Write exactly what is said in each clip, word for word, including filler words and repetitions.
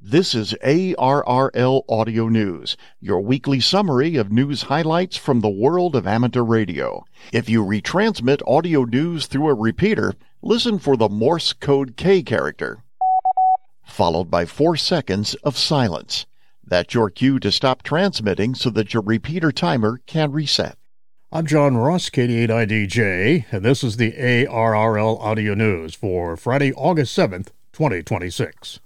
This is A R R L Audio News, your weekly summary of news highlights from the world of amateur radio. If you retransmit audio news through a repeater, listen for the Morse code K character, followed by four seconds of silence. That's your cue to stop transmitting so that your repeater timer can reset. I'm John Ross, K D eight I D J, and this is the A R R L Audio News for Friday, August seventh, twenty twenty-six.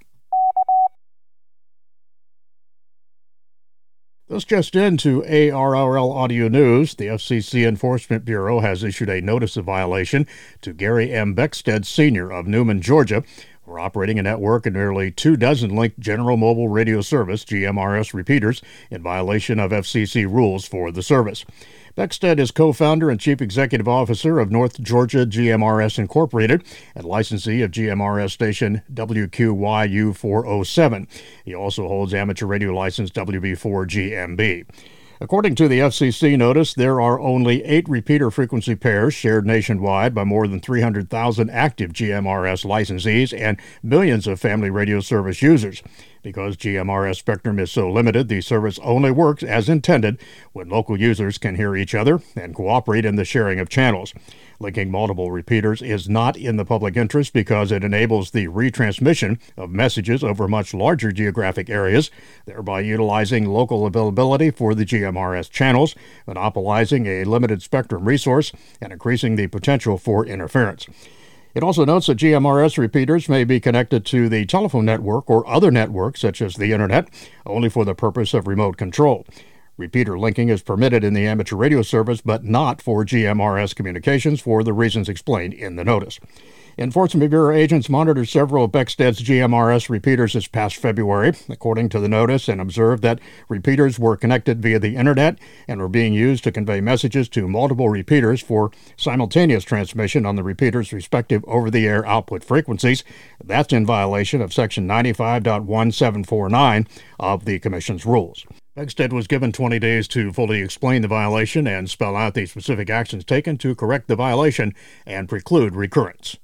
This just into A R R L Audio News. The F C C Enforcement Bureau has issued a notice of violation to Gary M. Beckstead, Senior of Newman, Georgia, for operating a network of nearly two dozen linked General Mobile Radio Service, G M R S, repeaters in violation of F C C rules for the service. Beckstead is co-founder and chief executive officer of North Georgia G M R S Incorporated and licensee of G M R S station W Q Y U four oh seven. He also holds amateur radio license W B four G M B. According to the F C C notice, there are only eight repeater frequency pairs shared nationwide by more than three hundred thousand active G M R S licensees and millions of family radio service users. Because G M R S spectrum is so limited, the service only works as intended when local users can hear each other and cooperate in the sharing of channels. Linking multiple repeaters is not in the public interest because it enables the retransmission of messages over much larger geographic areas, thereby utilizing local availability for the G M R S channels, monopolizing a limited spectrum resource, and increasing the potential for interference. It also notes that G M R S repeaters may be connected to the telephone network or other networks, such as the Internet, only for the purpose of remote control. Repeater linking is permitted in the amateur radio service, but not for G M R S communications for the reasons explained in the notice. Enforcement Bureau agents monitored several of Beckstead's G M R S repeaters this past February, according to the notice, and observed that repeaters were connected via the Internet and were being used to convey messages to multiple repeaters for simultaneous transmission on the repeaters' respective over-the-air output frequencies. That's in violation of Section ninety-five point seventeen forty-nine of the Commission's rules. Beckstead was given twenty days to fully explain the violation and spell out the specific actions taken to correct the violation and preclude recurrence.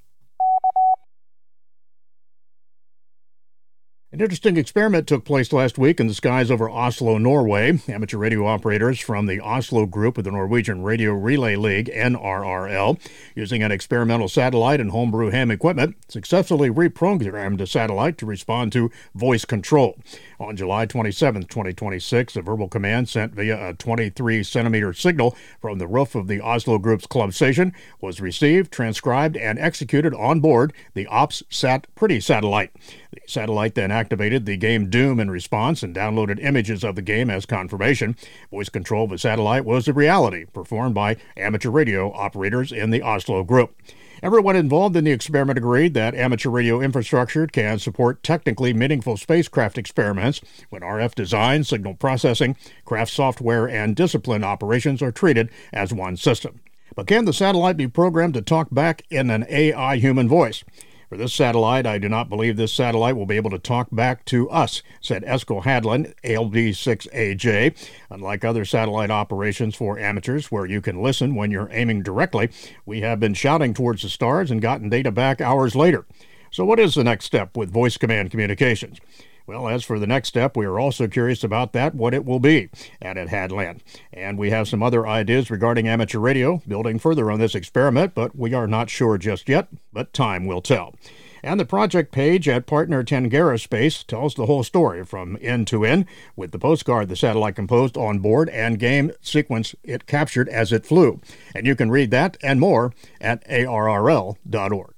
An interesting experiment took place last week in the skies over Oslo, Norway. Amateur radio operators from the Oslo group of the Norwegian Radio Relay League, N R R L, using an experimental satellite and homebrew ham equipment, successfully reprogrammed the satellite to respond to voice control. On July twenty-seventh, twenty twenty-six, a verbal command sent via a twenty-three centimeter signal from the roof of the Oslo group's club station was received, transcribed, and executed on board the OPS-SAT Pretty satellite. The satellite then activated the game Doom in response and downloaded images of the game as confirmation. Voice control of the satellite was a reality, performed by amateur radio operators in the Oslo group. Everyone involved in the experiment agreed that amateur radio infrastructure can support technically meaningful spacecraft experiments when R F design, signal processing, craft software, and discipline operations are treated as one system. But can the satellite be programmed to talk back in an A I human voice? For this satellite, I do not believe this satellite will be able to talk back to us, said Esko Hadlin, L B six A J. Unlike other satellite operations for amateurs where you can listen when you're aiming directly, we have been shouting towards the stars and gotten data back hours later. So what is the next step with voice command communications? Well, as for the next step, we are also curious about that, what it will be, added Hadland. And we have some other ideas regarding amateur radio, building further on this experiment, but we are not sure just yet, but time will tell. And the project page at partner Tangera Space tells the whole story from end to end, with the postcard the satellite composed on board and game sequence it captured as it flew. And you can read that and more at A R R L dot org.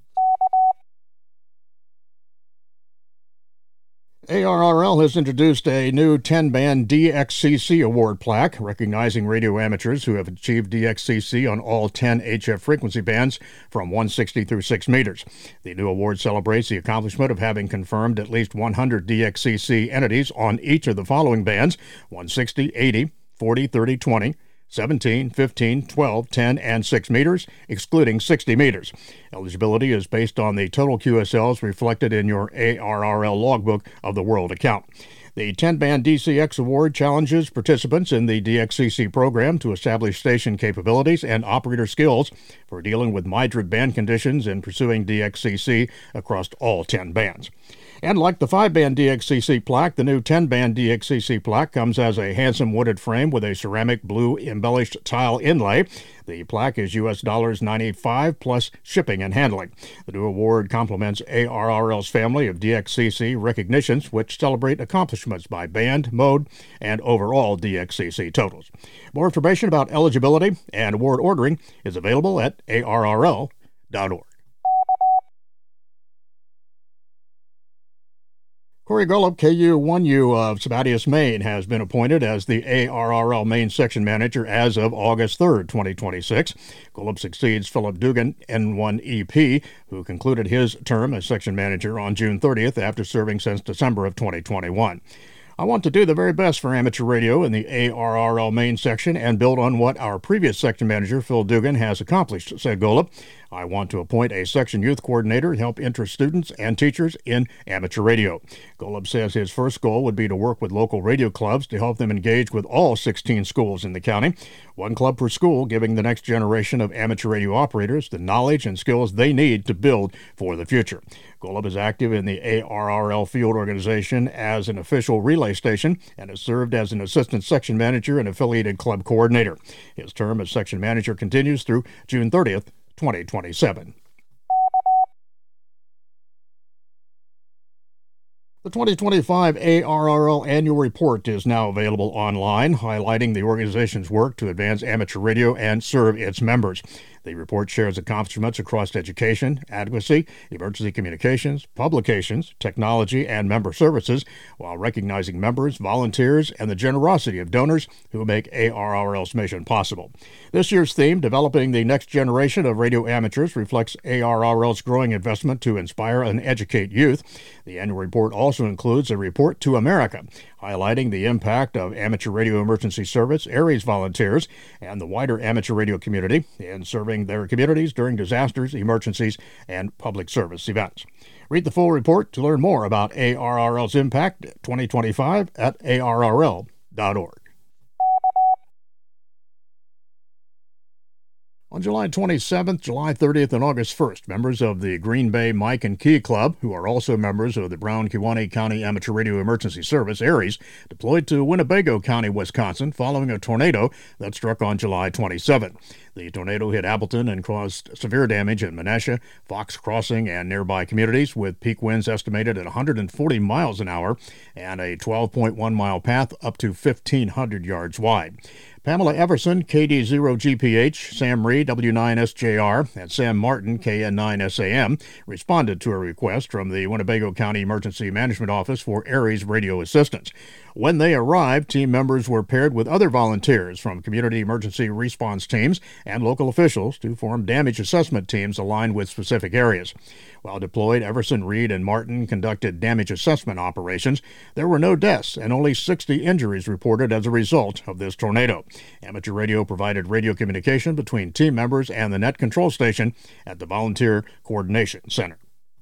A R R L has introduced a new ten-band D X C C award plaque, recognizing radio amateurs who have achieved D X C C on all ten H F frequency bands from one sixty through six meters. The new award celebrates the accomplishment of having confirmed at least one hundred D X C C entities on each of the following bands: one sixty, eighty, forty, thirty, twenty, seventeen, fifteen, twelve, ten, and six meters, excluding sixty meters. Eligibility is based on the total Q S Ls reflected in your A R R L logbook of the World account. The ten-band D C X Award challenges participants in the D X C C program to establish station capabilities and operator skills for dealing with MIDRID band conditions and pursuing D X C C across all ten bands. And like the five band D X C C plaque, the new ten band D X C C plaque comes as a handsome wooded frame with a ceramic blue embellished tile inlay. The plaque is U S dollars ninety-five plus shipping and handling. The new award complements A R R L's family of D X C C recognitions, which celebrate accomplishments by band, mode, and overall D X C C totals. More information about eligibility and award ordering is available at A R R L dot org. Corey Golub, K U one U of Sabatius, Maine, has been appointed as the A R R L Maine Section Manager as of August third, twenty twenty-six. Golub succeeds Philip Dugan, N one E P, who concluded his term as Section Manager on June thirtieth after serving since December of twenty twenty-one. I want to do the very best for amateur radio in the A R R L Maine section and build on what our previous section manager, Phil Dugan, has accomplished, said Golub. I want to appoint a section youth coordinator to help interest students and teachers in amateur radio. Golub says his first goal would be to work with local radio clubs to help them engage with all sixteen schools in the county, one club per school, giving the next generation of amateur radio operators the knowledge and skills they need to build for the future. Golub is active in the A R R L field organization as an official relay station and has served as an assistant section manager and affiliated club coordinator. His term as section manager continues through June thirtieth, twenty twenty-seven. The twenty twenty-five A R R L Annual Report is now available online, highlighting the organization's work to advance amateur radio and serve its members. The report shares accomplishments across education, advocacy, emergency communications, publications, technology, and member services, while recognizing members, volunteers, and the generosity of donors who make A R R L's mission possible. This year's theme, Developing the Next Generation of Radio Amateurs, reflects A R R L's growing investment to inspire and educate youth. The annual report also includes a report to America, highlighting the impact of Amateur Radio Emergency Service, ARES volunteers, and the wider amateur radio community in serving their communities during disasters, emergencies, and public service events. Read the full report to learn more about A R R L's impact twenty twenty-five at A R R L dot org. On July twenty-seventh, July thirtieth, and August first, members of the Green Bay Mike and Key Club, who are also members of the Brown-Kewanee County Amateur Radio Emergency Service, ARES, deployed to Winnebago County, Wisconsin, following a tornado that struck on July twenty-seventh. The tornado hit Appleton and caused severe damage in Menasha, Fox Crossing, and nearby communities, with peak winds estimated at one hundred forty miles an hour and a twelve point one mile path up to fifteen hundred yards wide. Pamela Everson, K D zero G P H, Sam Reed, W nine S J R, and Sam Martin, K N nine S A M, responded to a request from the Winnebago County Emergency Management Office for ARES radio assistance. When they arrived, team members were paired with other volunteers from community emergency response teams and local officials to form damage assessment teams aligned with specific areas. While deployed, Everson, Reed, and Martin conducted damage assessment operations. There were no deaths and only sixty injuries reported as a result of this tornado. Amateur radio provided radio communication between team members and the net control station at the Volunteer Coordination Center.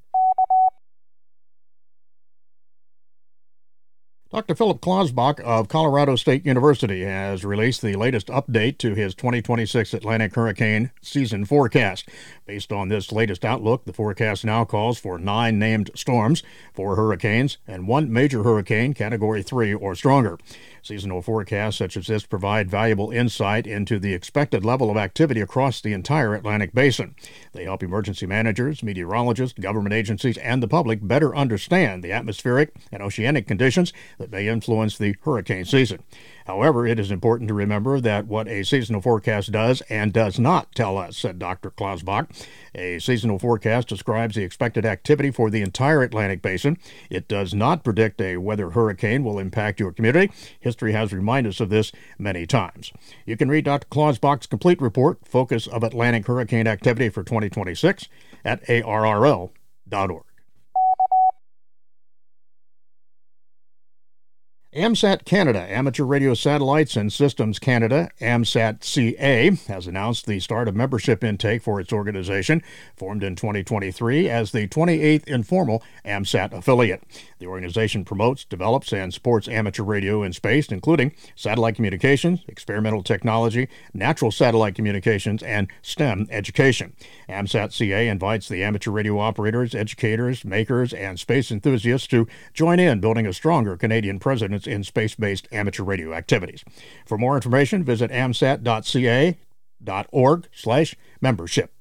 Doctor Philip Klausbach of Colorado State University has released the latest update to his twenty twenty-six Atlantic hurricane season forecast. Based on this latest outlook, the forecast now calls for nine named storms, four hurricanes, and one major hurricane, Category three or stronger. Seasonal forecasts such as this provide valuable insight into the expected level of activity across the entire Atlantic basin. They help emergency managers, meteorologists, government agencies, and the public better understand the atmospheric and oceanic conditions that may influence the hurricane season. However, it is important to remember that what a seasonal forecast does and does not tell us, said Doctor Klausbach. A seasonal forecast describes the expected activity for the entire Atlantic basin. It does not predict a whether hurricane will impact your community. History has reminded us of this many times. You can read Doctor Klausbach's complete report, Focus of Atlantic Hurricane Activity for twenty twenty-six, at A R R L dot org. AMSAT Canada, Amateur Radio Satellites and Systems Canada, AMSAT C A, has announced the start of membership intake for its organization, formed in twenty twenty-three as the twenty-eighth informal AMSAT affiliate. The organization promotes, develops, and supports amateur radio in space, including satellite communications, experimental technology, natural satellite communications, and STEM education. AMSAT C A invites the amateur radio operators, educators, makers, and space enthusiasts to join in building a stronger Canadian presence in space-based amateur radio activities. For more information, visit amsat dot c a dot org slash membership.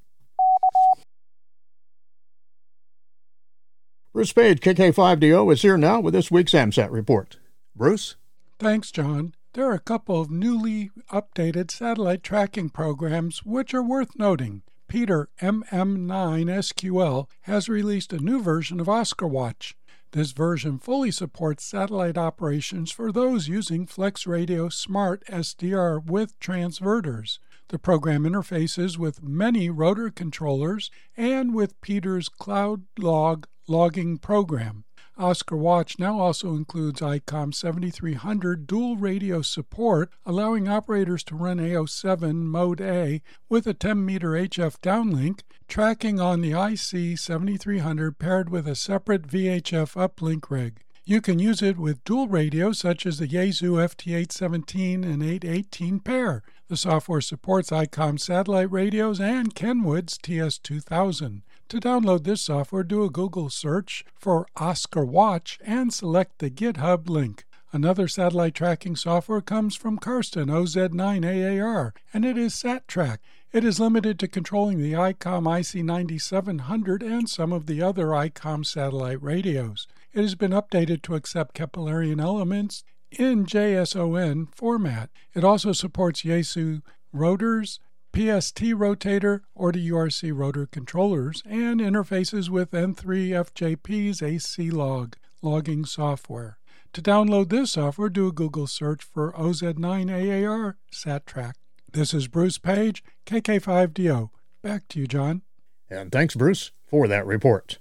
Bruce Page, K K five D O, is here now with this week's AMSAT report. Bruce? Thanks, John. There are a couple of newly updated satellite tracking programs which are worth noting. Peter M M nine S Q L has released a new version of OscarWatch. This version fully supports satellite operations for those using FlexRadio Smart S D R with transverters. The program interfaces with many rotor controllers and with Peter's Cloud Log logging program. OscarWatch now also includes I COM seventy-three hundred dual radio support, allowing operators to run A O seven Mode A with a ten meter H F downlink, tracking on the I C seventy-three hundred paired with a separate V H F uplink rig. You can use it with dual radios such as the Yaesu F T eight seventeen and eight eighteen pair. The software supports I COM satellite radios and Kenwood's T S two thousand. To download this software, do a Google search for OscarWatch and select the GitHub link. Another satellite tracking software comes from Karsten O Z nine A A R, and it is SatTrack. It is limited to controlling the I COM I C ninety-seven hundred and some of the other I COM satellite radios. It has been updated to accept Keplerian elements in J S O N format. It also supports Yaesu rotors, P S T rotator, or the U R C rotor controllers, and interfaces with N three F J P's A C log logging software. To download this software, do a Google search for O Z nine A A R SatTrack. This is Bruce Page, K K five D O. Back to you, John. And thanks, Bruce, for that report.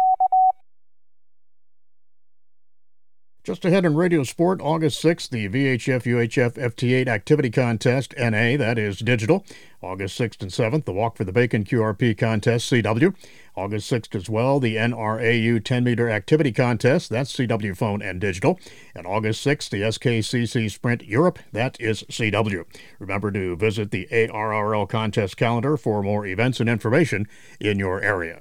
Just ahead in Radio Sport, August sixth, the V H F U H F F T eight Activity Contest, N A, that is digital. August sixth and seventh, the Walk for the Bacon Q R P Contest, C W. August sixth as well, the N R A U ten meter Activity Contest, that's C W phone and digital. And August sixth, the S K C C Sprint Europe, that is C W. Remember to visit the A R R L contest calendar for more events and information in your area.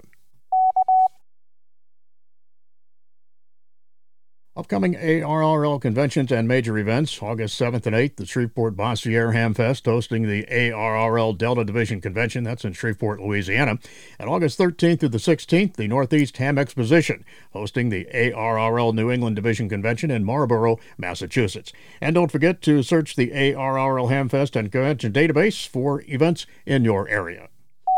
Upcoming A R R L conventions and major events, August seventh and eighth, the Shreveport Bossiere Hamfest hosting the A R R L Delta Division Convention, that's in Shreveport, Louisiana. And August thirteenth through the sixteenth, the Northeast Ham Exposition hosting the A R R L New England Division Convention in Marlborough, Massachusetts. And don't forget to search the A R R L Hamfest and Convention database for events in your area.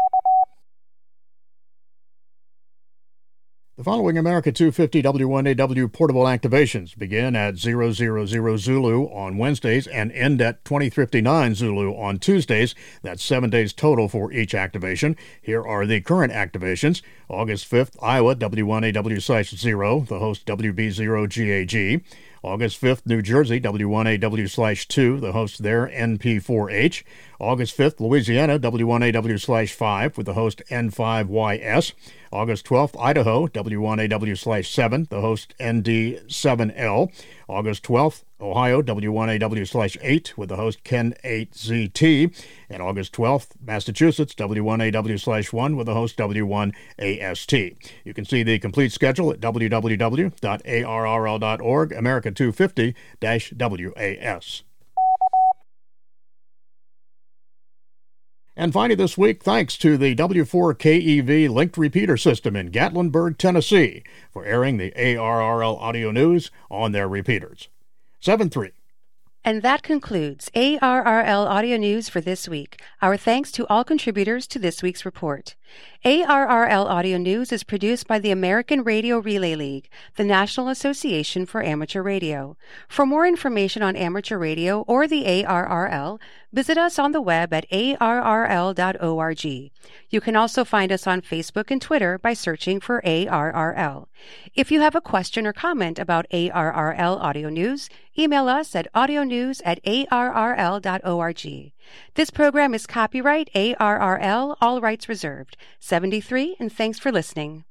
The following America two fifty W one A W portable activations begin at zero zero zero Zulu on Wednesdays and end at twenty fifty-nine Zulu on Tuesdays. That's seven days total for each activation. Here are the current activations. August fifth, Iowa, W one A W slash zero, the host W B zero G A G. August fifth, New Jersey, W one A W slash two, the host there, N P four H. August fifth, Louisiana, W one A W slash five, with the host N five Y S. August twelfth, Idaho, W one A W slash seven, the host N D seven L. August twelfth, Ohio, W one A W slash eight, with the host Ken eight Z T. And August twelfth, Massachusetts, W one A W slash one, with the host W one A S T. You can see the complete schedule at w w w dot a r r l dot org, America two fifty W A S. And finally this week, thanks to the W four K E V linked repeater system in Gatlinburg, Tennessee, for airing the A R R L audio news on their repeaters. seven three. And that concludes A R R L Audio News for this week. Our thanks to all contributors to this week's report. A R R L Audio News is produced by the American Radio Relay League, the National Association for Amateur Radio. For more information on amateur radio or the A R R L, Visit us on the web at A R R L dot org. You can also find us on Facebook and Twitter by searching for A R R L. If you have a question or comment about A R R L Audio News, email us at audionews at A R R L dot org. This program is copyright A R R L, all rights reserved. seventy-three, and thanks for listening.